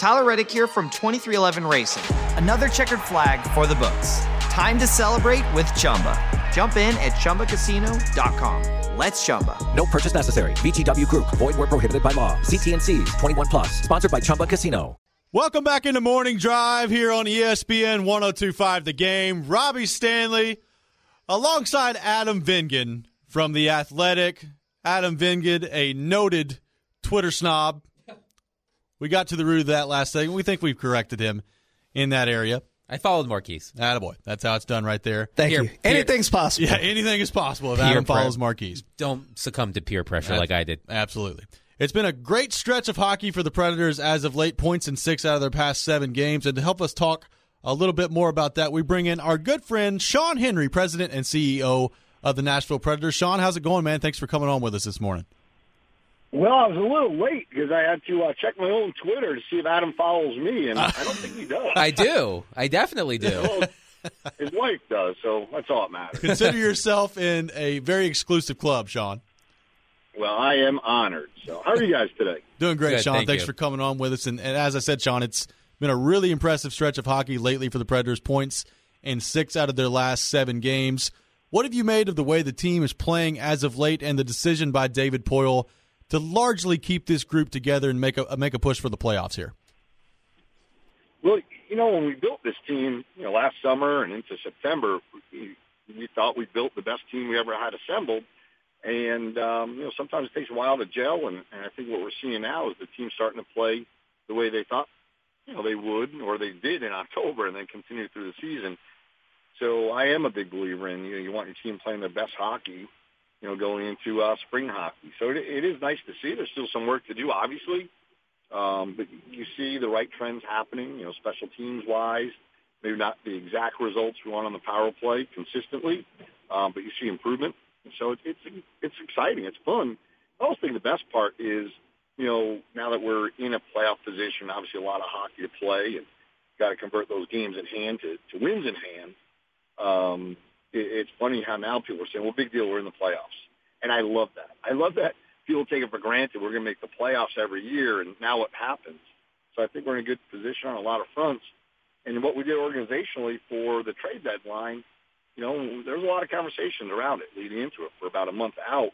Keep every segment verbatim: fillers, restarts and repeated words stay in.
Tyler Reddick here from twenty-three eleven Racing. Another checkered flag for the books. Time to celebrate with Chumba. Jump in at Chumba Casino dot com. Let's Chumba. No purchase necessary. V G W Group. Void where prohibited by law. See T N Cs. twenty-one plus. Sponsored by Chumba Casino. Welcome back into Morning Drive here on E S P N one oh two point five The Game. Robbie Stanley alongside Adam Vingan from The Athletic. Adam Vingan, a noted Twitter snob. We got to the root of that last segment. We think we've corrected him in that area. I followed Marquise. Attaboy. That's how it's done right there. Thank Peer- you. peer- Anything's possible. Yeah, anything is possible if Peer Adam pre- follows Marquise. Don't succumb to peer pressure like I did. Absolutely. It's been a great stretch of hockey for the Predators as of late, points in six out of their past seven games. And to help us talk a little bit more about that, we bring in our good friend, Sean Henry, President and C E O of the Nashville Predators. Sean, how's it going, man? Thanks for coming on with us this morning. Well, I was a little late because I had to uh, check my own Twitter to see if Adam follows me, and I don't think he does. I do. I definitely do. Well, his wife does, so that's all that matters. Consider yourself in a very exclusive club, Sean. Well, I am honored. So how are you guys today? Doing great, Good, Sean. thank Thanks you. for coming on with us. And, and as I said, Sean, it's been a really impressive stretch of hockey lately for the Predators. Points in six out of their last seven games. What have you made of the way the team is playing as of late and the decision by David Poile to largely keep this group together and make a make a push for the playoffs here? Well, you know, when we built this team, you know, last summer and into September, we, we thought we built the best team we ever had assembled. And, um, you know, sometimes it takes a while to gel, and, and I think what we're seeing now is the team starting to play the way they thought, you know, they would or they did in October and then continue through the season. So I am a big believer in, you know, you want your team playing their best hockey, you know, going into uh, spring hockey. So it, it is nice to see. There's still some work to do, obviously, um, but you see the right trends happening, you know, special teams-wise, maybe not the exact results we want on the power play consistently, um, but you see improvement. So it's, it's it's exciting. It's fun. I also think the best part is, you know, now that we're in a playoff position, obviously a lot of hockey to play and got to convert those games in hand to, to wins in hand. Um, it, it's funny how now people are saying, well, big deal, we're in the playoffs. And I love that. I love that people take it for granted. We're going to make the playoffs every year, and now what happens? So I think we're in a good position on a lot of fronts. And what we did organizationally for the trade deadline, you know, there was a lot of conversation around it leading into it for about a month out.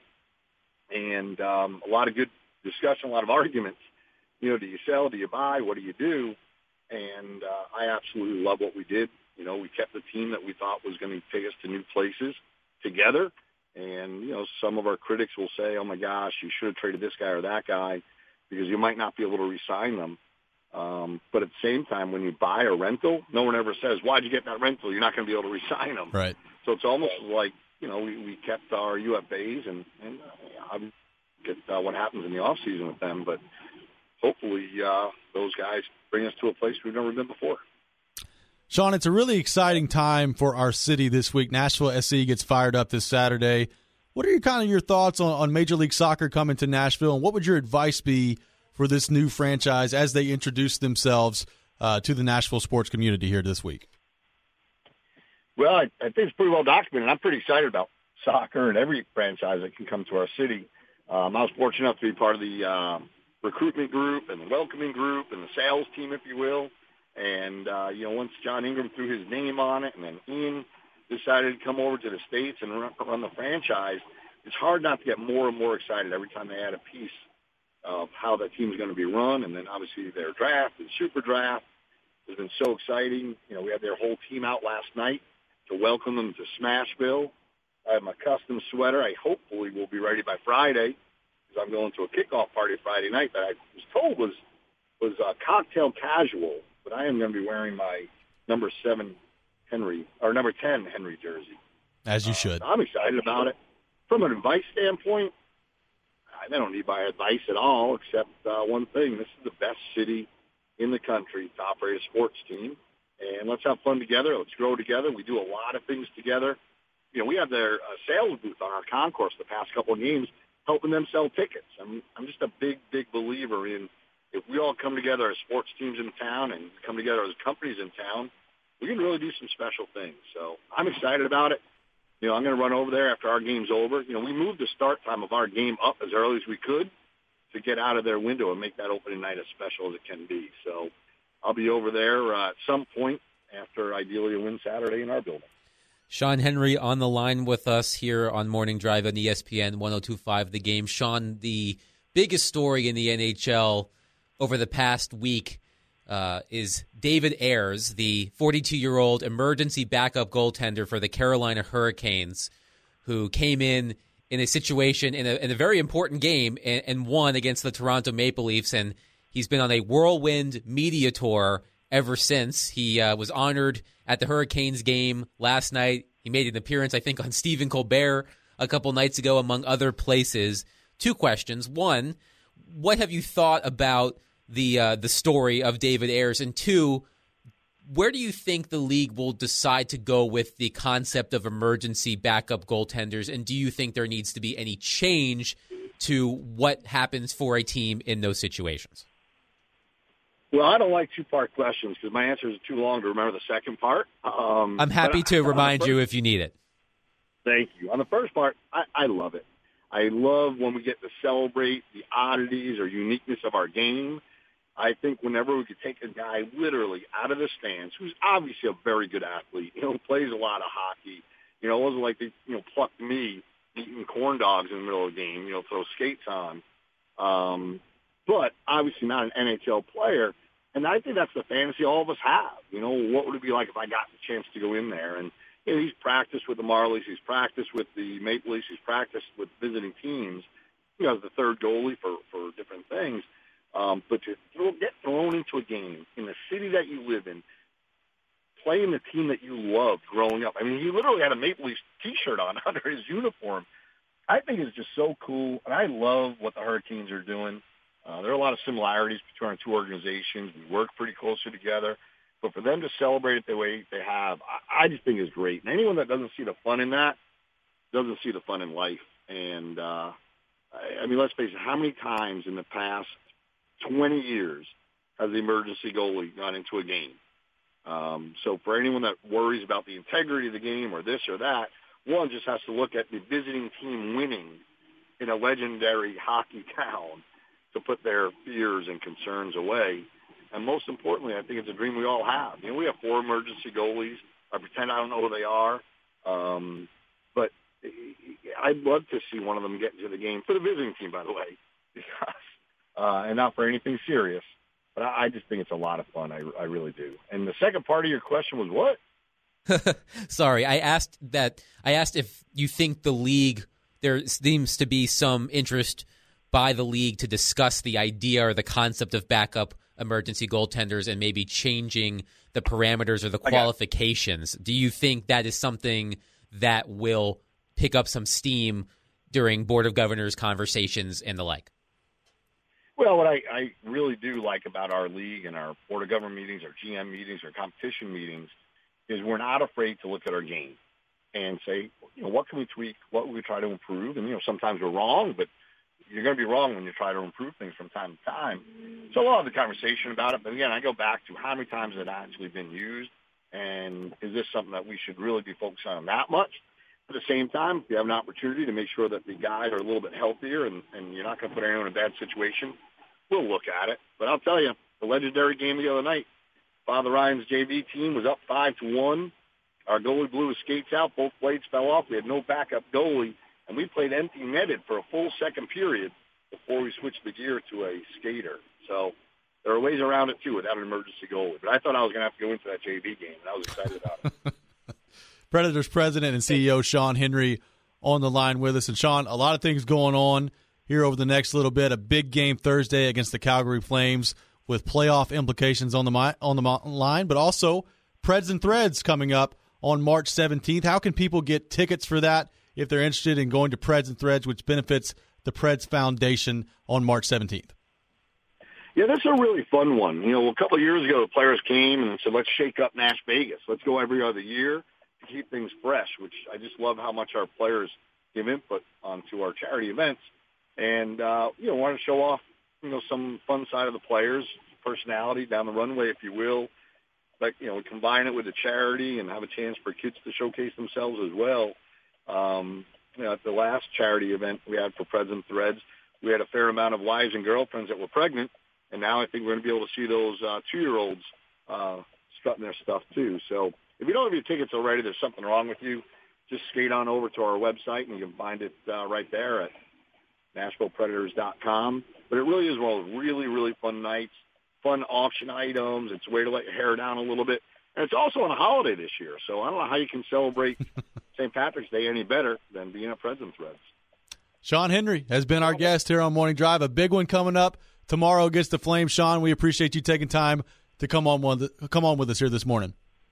And um, a lot of good discussion, a lot of arguments. You know, do you sell? Do you buy? What do you do? And uh, I absolutely love what we did. You know, we kept the team that we thought was going to take us to new places together. And, you know, some of our critics will say, oh, my gosh, you should have traded this guy or that guy because you might not be able to re-sign them. Um, but at the same time, when you buy a rental, no one ever says, why'd you get that rental? You're not going to be able to re-sign them. Right. So it's almost like, you know, we, we kept our U F As and, and uh, I get uh, what happens in the off season with them. But hopefully uh, those guys bring us to a place we've never been before. Sean, it's a really exciting time for our city this week. Nashville S C gets fired up this Saturday. What are your kind of your thoughts on, on Major League Soccer coming to Nashville, and what would your advice be for this new franchise as they introduce themselves uh, to the Nashville sports community here this week? Well, I, I think it's pretty well documented. I'm pretty excited about soccer and every franchise that can come to our city. Um, I was fortunate enough to be part of the uh, recruitment group and the welcoming group and the sales team, if you will. And, uh, you know, once John Ingram threw his name on it and then Ian decided to come over to the States and run, run the franchise, it's hard not to get more and more excited every time they add a piece of how that team is going to be run. And then obviously their draft and super draft has been so exciting. You know, we had their whole team out last night to welcome them to Smashville. I have my custom sweater. I hopefully will be ready by Friday because I'm going to a kickoff party Friday night that I was told was, was uh, cocktail casual, but I am going to be wearing my number seven Henry, or number ten Henry jersey. As you should. Uh, I'm excited about it. From an advice standpoint, I don't need my advice at all, except uh, one thing. This is the best city in the country to operate a sports team. And let's have fun together. Let's grow together. We do a lot of things together. You know, we have their uh, sales booth on our concourse the past couple of games, helping them sell tickets. I'm, I'm just a big, big believer in if we all come together as sports teams in town and come together as companies in town, we can really do some special things. So I'm excited about it. You know, I'm going to run over there after our game's over. You know, we moved the start time of our game up as early as we could to get out of their window and make that opening night as special as it can be. So I'll be over there uh, at some point after ideally a win Saturday in our building. Sean Henry on the line with us here on Morning Drive on E S P N one oh two point five The Game. Sean, the biggest story in the N H L over the past week uh, is David Ayres, the forty-two-year-old emergency backup goaltender for the Carolina Hurricanes, who came in in a situation in a, in a very important game and, and won against the Toronto Maple Leafs, and he's been on a whirlwind media tour ever since. He uh, was honored at the Hurricanes game last night. He made an appearance, I think, on Stephen Colbert a couple nights ago, among other places. Two questions. One, what have you thought about the uh, the story of David Ayres? And two, where do you think the league will decide to go with the concept of emergency backup goaltenders? And do you think there needs to be any change to what happens for a team in those situations? Well, I don't like two-part questions because my answers are too long to remember the second part. Um, I'm happy to remind first, you if you need it. Thank you. On the first part, I, I love it. I love when we get to celebrate the oddities or uniqueness of our game. I think whenever we could take a guy literally out of the stands, who's obviously a very good athlete, you know, plays a lot of hockey. You know, it wasn't like they, you know, plucked me eating corn dogs in the middle of the game, you know, throw skates on. Um, but obviously not an N H L player. And I think that's the fantasy all of us have. You know, what would it be like if I got the chance to go in there? And you know, he's practiced with the Marlies. He's practiced with the Maple Leafs. He's practiced with visiting teams. You know, as the third goalie for, for different things. Um, but to throw, get thrown into a game in the city that you live in, playing the team that you loved growing up. I mean, he literally had a Maple Leafs T-shirt on under his uniform. I think it's just so cool, and I love what the Hurricanes are doing. Uh, there are a lot of similarities between our two organizations. We work pretty closely together. But for them to celebrate it the way they have, I, I just think is great. And anyone that doesn't see the fun in that doesn't see the fun in life. And, uh, I, I mean, let's face it, how many times in the past twenty years has the emergency goalie gone into a game? Um, so for anyone that worries about the integrity of the game or this or that, one just has to look at the visiting team winning in a legendary hockey town to put their fears and concerns away. And most importantly, I think it's a dream we all have. You know, we have four emergency goalies. I pretend I don't know who they are. Um, but I'd love to see one of them get into the game, for the visiting team, by the way, because, uh, and not for anything serious. But I, I just think it's a lot of fun. I, I really do. And the second part of your question was what? Sorry, I asked that. I asked if you think the league, there seems to be some interest by the league to discuss the idea or the concept of backup emergency goaltenders and maybe changing the parameters or the qualifications. Do you think that is something that will pick up some steam during Board of Governors conversations and the like? Well, what I, I really do like about our league and our Board of Governor meetings, our G M meetings, our competition meetings, is we're not afraid to look at our game and say, you know, what can we tweak? What can we try to improve? And, you know, sometimes we're wrong, but you're going to be wrong when you try to improve things from time to time. So we'll have the conversation about it. But, again, I go back to how many times has it actually been used, and is this something that we should really be focusing on that much? At the same time, if you have an opportunity to make sure that the guys are a little bit healthier and, and you're not going to put anyone in a bad situation, we'll look at it. But I'll tell you, the legendary game the other night, Father Ryan's J V team was up five to one. Our goalie blew his skates out. Both blades fell off. We had no backup goalie. And we played empty-netted for a full second period before we switched the gear to a skater. So there are ways around it, too, without an emergency goalie. But I thought I was going to have to go into that J V game, and I was excited about it. Predators president and C E O Sean Henry on the line with us. And, Sean, a lot of things going on here over the next little bit. A big game Thursday against the Calgary Flames with playoff implications on the mi- on the line, but also Preds and Threads coming up on March seventeenth. How can people get tickets for that if they're interested in going to Preds and Threads, which benefits the Preds Foundation on March seventeenth? Yeah, that's a really fun one. You know, a couple of years ago, the players came and said, let's shake up Nash Vegas. Let's go every other year to keep things fresh, which I just love how much our players give input onto our charity events. And, uh, you know, want to show off, you know, some fun side of the players, personality down the runway, if you will. But, you know, we combine it with a charity and have a chance for kids to showcase themselves as well. Um, you know, at the last charity event we had for Preds and Threads, we had a fair amount of wives and girlfriends that were pregnant, and now I think we're going to be able to see those uh, two-year-olds uh, strutting their stuff too. So if you don't have your tickets already, there's something wrong with you. Just skate on over to our website, and you can find it uh, right there at Nashville Predators dot com. But it really is one of those really, really fun nights, fun auction items. It's a way to let your hair down a little bit. And it's also on a holiday this year, so I don't know how you can celebrate Saint Patrick's Day any better than being at Preds and Threads. Sean Henry has been our guest here on Morning Drive. A big one coming up tomorrow against the Flames. Sean, we appreciate you taking time to come on one, come on with us here this morning.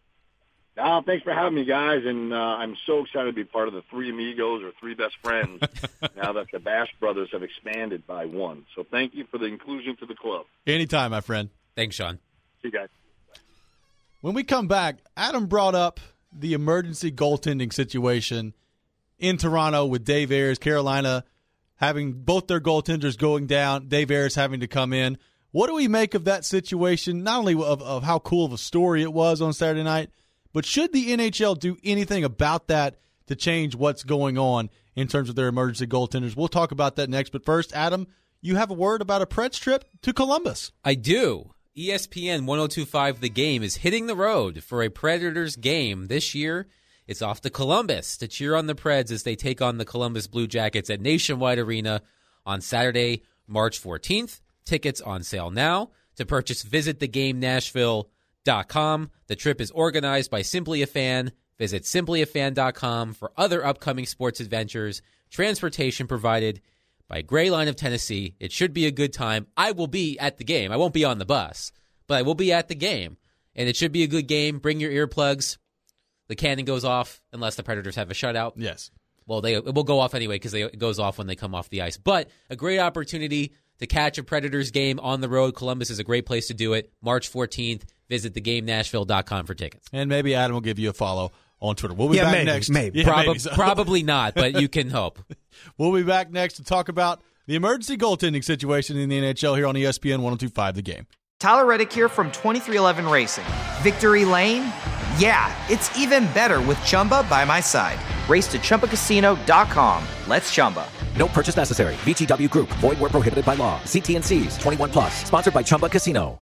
Uh, thanks for having me, guys, and uh, I'm so excited to be part of the Three Amigos or Three Best Friends now that the Bash Brothers have expanded by one. So thank you for the inclusion to the club. Anytime, my friend. Thanks, Sean. See you guys. When we come back, Adam brought up the emergency goaltending situation in Toronto with Dave Ayres, Carolina having both their goaltenders going down, Dave Ayres having to come in. What do we make of that situation, not only of, of how cool of a story it was on Saturday night, but should the N H L do anything about that to change what's going on in terms of their emergency goaltenders? We'll talk about that next. But first, Adam, you have a word about a Preds trip to Columbus. I do. E S P N ten twenty-five The Game is hitting the road for a Predators game this year. It's off to Columbus to cheer on the Preds as they take on the Columbus Blue Jackets at Nationwide Arena on Saturday, March fourteenth. Tickets on sale now. To purchase, visit the game nashville dot com. The trip is organized by Simply a Fan. Visit simply a fan dot com for other upcoming sports adventures. Transportation provided by Gray Line of Tennessee. It should be a good time. I will be at the game. I won't be on the bus, but I will be at the game. And it should be a good game. Bring your earplugs. The cannon goes off unless the Predators have a shutout. Yes. Well, they it will go off anyway because it goes off when they come off the ice. But a great opportunity to catch a Predators game on the road. Columbus is a great place to do it. March fourteenth. Visit the game nashville dot com for tickets. And maybe Adam will give you a follow on Twitter. We'll be yeah, back maybe, next. Maybe. Yeah, Prob- maybe so. Probably not, but you can hope. We'll be back next to talk about the emergency goaltending situation in the N H L here on E S P N ten twenty-five The Game. Tyler Reddick here from twenty-three eleven Racing. Victory Lane? Yeah, it's even better with Chumba by my side. Race to Chumba Casino dot com. Let's Chumba. No purchase necessary. V G W Group. Void where prohibited by law. See T and C's. twenty-one plus. Sponsored by Chumba Casino.